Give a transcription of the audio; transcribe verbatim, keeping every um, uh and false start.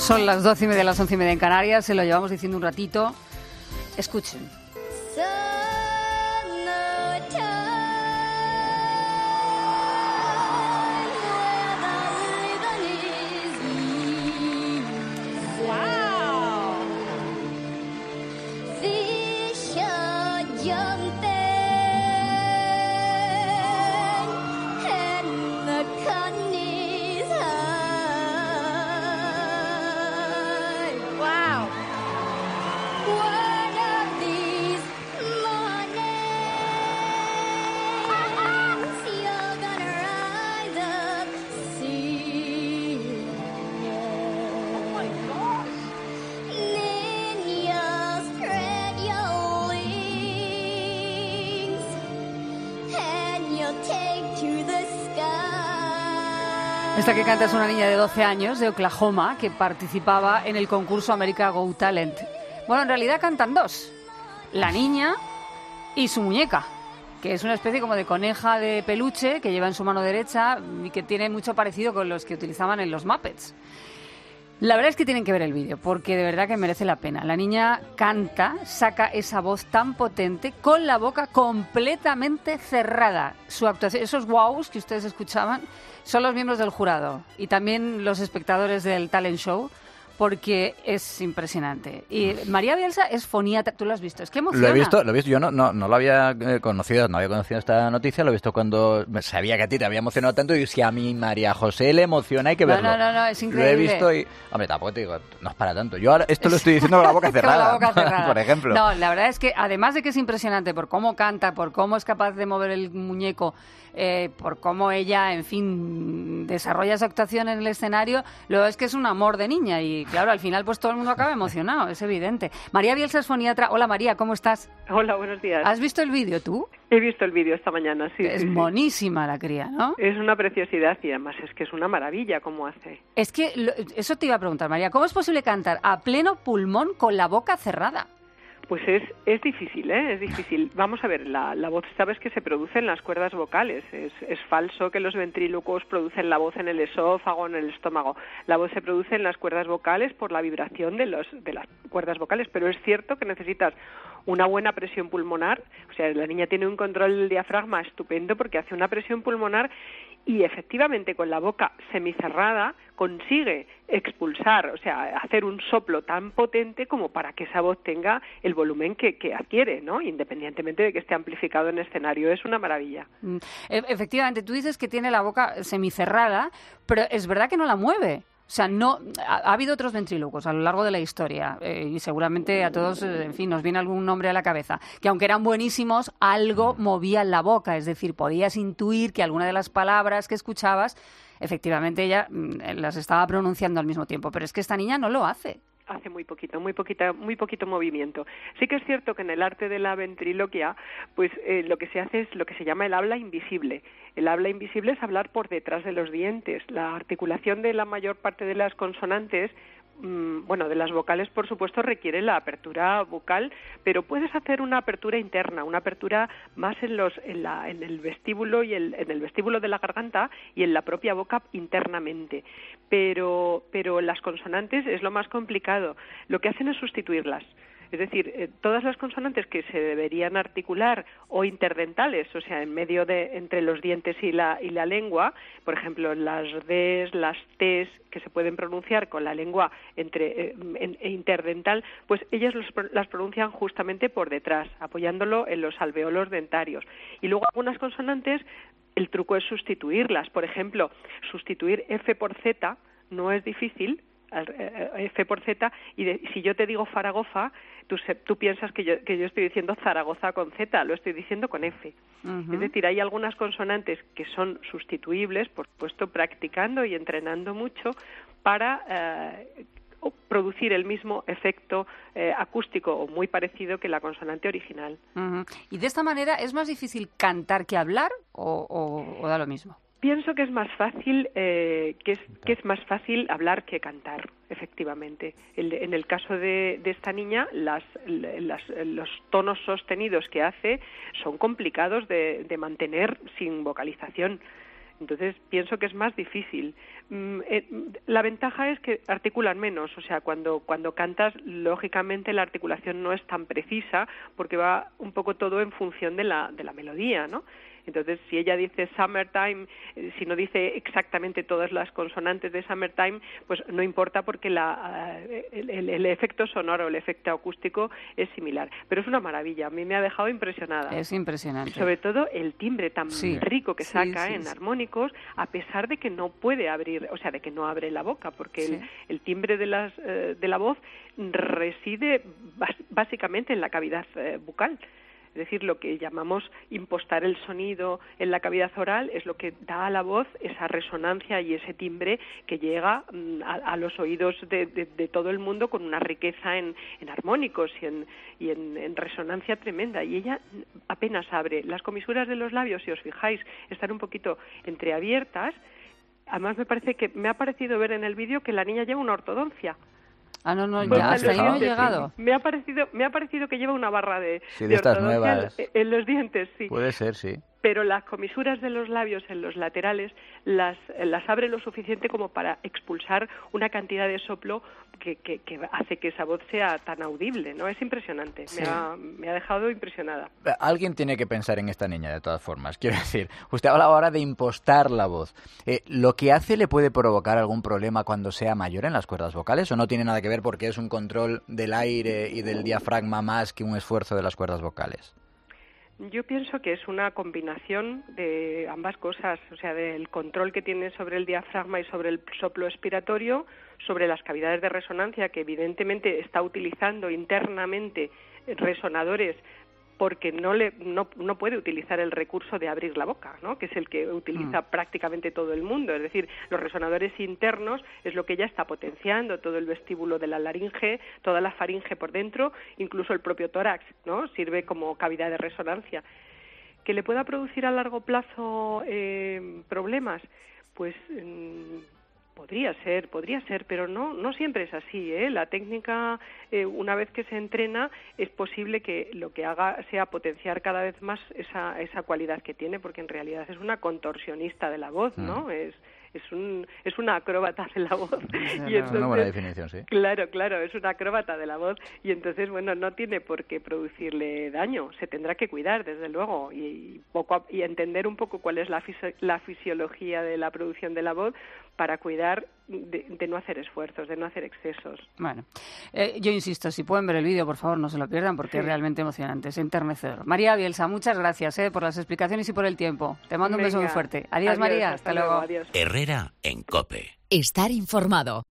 Son las doce y media, las once y media en Canarias, se lo llevamos diciendo un ratito. Escuchen. Esta que canta es una niña de doce años de Oklahoma que participaba en el concurso America Got Talent. Bueno, en realidad cantan dos, la niña y su muñeca, que es una especie como de coneja de peluche que lleva en su mano derecha y que tiene mucho parecido con los que utilizaban en los Muppets. La verdad es que tienen que ver el vídeo, porque de verdad que merece la pena. La niña canta, saca esa voz tan potente, con la boca completamente cerrada. Su actuación, esos wows que ustedes escuchaban, son los miembros del jurado y también los espectadores del talent show, porque es impresionante. Y María Bielsa es foniatra, ¿tú lo has visto? Es que emociona. Lo he visto, lo he visto. Yo no, no, no lo había conocido, no había conocido esta noticia, lo he visto cuando sabía que a ti te había emocionado tanto y si a mí María José le emociona hay que verlo. No, no, no, no, es increíble. Lo he visto y, hombre, tampoco te digo, no es para tanto. Yo ahora esto lo estoy diciendo con la boca cerrada, con la boca cerrada. Por ejemplo. No, la verdad es que además de que es impresionante por cómo canta, por cómo es capaz de mover el muñeco, eh, por cómo ella, en fin, desarrolla su actuación en el escenario, luego es que es un amor de niña y claro, al final pues todo el mundo acaba emocionado, es evidente. María Bielsa es foniatra. Hola María, ¿cómo estás? Hola, buenos días. ¿Has visto el vídeo tú? He visto el vídeo esta mañana, sí. Es sí, monísima sí. La cría, ¿no? Es una preciosidad y además es que es una maravilla cómo hace. Es que lo, eso te iba a preguntar, María, ¿cómo es posible cantar a pleno pulmón con la boca cerrada? Pues es, es difícil, ¿eh? Es difícil. Vamos a ver, la, la voz, sabes que se produce en las cuerdas vocales. Es, es falso que los ventrílocos producen la voz en el esófago o en el estómago. La voz se produce en las cuerdas vocales por la vibración de, los, de las cuerdas vocales, pero es cierto que necesitas una buena presión pulmonar. O sea, la niña tiene un control del diafragma estupendo porque hace una presión pulmonar y efectivamente con la boca semicerrada consigue expulsar, o sea, hacer un soplo tan potente como para que esa voz tenga el volumen que, que adquiere, ¿no? Independientemente de que esté amplificado en escenario. Es una maravilla. Mm. Efectivamente, tú dices que tiene la boca semicerrada, pero es verdad que no la mueve. O sea, no ha, ha habido otros ventrílocos a lo largo de la historia eh, y seguramente a todos, eh, en fin, nos viene algún nombre a la cabeza, que aunque eran buenísimos, algo movía la boca, es decir, podías intuir que alguna de las palabras que escuchabas, efectivamente ella mm, las estaba pronunciando al mismo tiempo, pero es que esta niña no lo hace. Hace muy poquito, muy poquita, muy poquito movimiento. Sí que es cierto que en el arte de la ventriloquia, pues eh, lo que se hace es lo que se llama el habla invisible. El habla invisible es hablar por detrás de los dientes. La articulación de la mayor parte de las consonantes, mmm, bueno, de las vocales, por supuesto, requiere la apertura bucal, pero puedes hacer una apertura interna, una apertura más en los, en la, en el vestíbulo y el, en el vestíbulo de la garganta y en la propia boca internamente. Pero, pero las consonantes es lo más complicado. Lo que hacen es sustituirlas. Es decir, eh, todas las consonantes que se deberían articular o interdentales, o sea, en medio de entre los dientes y la y la lengua, por ejemplo, las Ds, las Ts, que se pueden pronunciar con la lengua entre eh, en, en interdental, pues ellas los, las pronuncian justamente por detrás, apoyándolo en los alveolos dentarios. Y luego algunas consonantes, el truco es sustituirlas. Por ejemplo, sustituir F por Z no es difícil, F por Z, y de, si yo te digo Zaragoza, tú, tú piensas que yo, que yo estoy diciendo Zaragoza con Z, lo estoy diciendo con F. Uh-huh. Es decir, hay algunas consonantes que son sustituibles, por supuesto, practicando y entrenando mucho para eh, producir el mismo efecto eh, acústico o muy parecido que la consonante original. Uh-huh. ¿Y de esta manera es más difícil cantar que hablar o, o, o da lo mismo? Pienso que es más fácil eh, que es que es más fácil hablar que cantar, efectivamente. El, en el caso de, de esta niña, las, las, los tonos sostenidos que hace son complicados de, de mantener sin vocalización. Entonces, pienso que es más difícil. Mm, eh, la ventaja es que articulan menos, o sea, cuando, cuando cantas, lógicamente la articulación no es tan precisa, porque va un poco todo en función de la, de la melodía, ¿no? Entonces, si ella dice summertime, eh, si no dice exactamente todas las consonantes de summertime, pues no importa porque la, uh, el, el, el efecto sonoro, el efecto acústico es similar. Pero es una maravilla, a mí me ha dejado impresionada. Es impresionante. Sobre todo el timbre tan sí. rico que sí, saca sí, en sí. armónicos, a pesar de que no puede abrir, o sea, de que no abre la boca, porque sí. el, el timbre de, las, uh, de la voz reside bas- básicamente en la cavidad uh, bucal. Es decir, lo que llamamos impostar el sonido en la cavidad oral es lo que da a la voz esa resonancia y ese timbre que llega mm, a, a los oídos de, de, de todo el mundo con una riqueza en, en armónicos y, en, y en, en resonancia tremenda. Y ella apenas abre. Las comisuras de los labios, si os fijáis, están un poquito entreabiertas. Además, me parece que me ha parecido ver en el vídeo que la niña lleva una ortodoncia. Ah, no, no, No, ya, hasta ahí no he sí. llegado. Me ha parecido, me ha parecido que lleva una barra de, Sí, de de estas ortodoncia nuevas. en, en los dientes, sí. Puede ser, sí. Pero las comisuras de los labios en los laterales las, las abre lo suficiente como para expulsar una cantidad de soplo que, que, que hace que esa voz sea tan audible, ¿no? Es impresionante, Sí. me, ha, me ha dejado impresionada. Alguien tiene que pensar en esta niña, de todas formas. Quiero decir, usted habla ahora de impostar la voz. Eh, ¿Lo que hace le puede provocar algún problema cuando sea mayor en las cuerdas vocales o no tiene nada que ver porque es un control del aire y del diafragma más que un esfuerzo de las cuerdas vocales? Yo pienso que es una combinación de ambas cosas, o sea, del control que tiene sobre el diafragma y sobre el soplo expiratorio, sobre las cavidades de resonancia, que evidentemente está utilizando internamente resonadores porque no le no, no puede utilizar el recurso de abrir la boca, ¿no? Que es el que utiliza mm. prácticamente todo el mundo. Es decir, los resonadores internos es lo que ella está potenciando, todo el vestíbulo de la laringe, toda la faringe por dentro, incluso el propio tórax, ¿no? Sirve como cavidad de resonancia. ¿Que le pueda producir a largo plazo eh, problemas? Pues... Mm, Podría ser, podría ser, pero no no siempre es así, ¿eh? La técnica, eh, una vez que se entrena, es posible que lo que haga sea potenciar cada vez más esa esa cualidad que tiene, porque en realidad es una contorsionista de la voz, ¿no? Mm. Es es un es una acróbata de la voz. Y entonces, una buena definición, sí. Claro, claro, es una acróbata de la voz y entonces, bueno, no tiene por qué producirle daño, se tendrá que cuidar, desde luego, y, y poco a, y entender un poco cuál es la, fisi- la fisiología de la producción de la voz para cuidar de, de no hacer esfuerzos, de no hacer excesos. Bueno, eh, yo insisto, si pueden ver el vídeo, por favor, no se lo pierdan porque sí. es realmente emocionante, es enternecedor. María Bielsa, muchas gracias eh, por las explicaciones y por el tiempo. Te mando Venga. un beso muy fuerte. Adiós, adiós María, hasta, hasta luego. Adiós. Herrera en COPE. Estar informado.